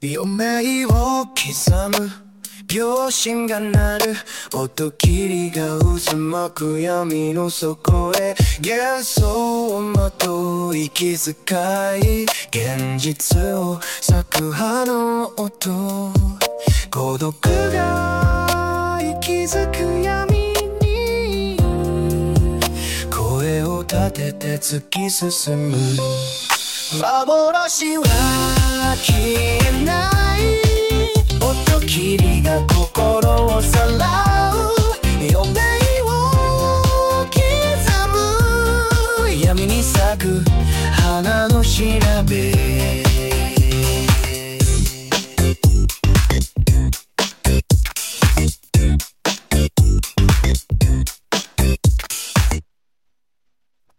余命を刻む秒針が鳴る音霧が渦巻く闇の底へ幻想をまとい気遣い現実を咲く葉の音孤独が息づく闇に声を立てて突き進む幻は消えない音霧が心をさらう余命を刻む闇に咲く花の調べ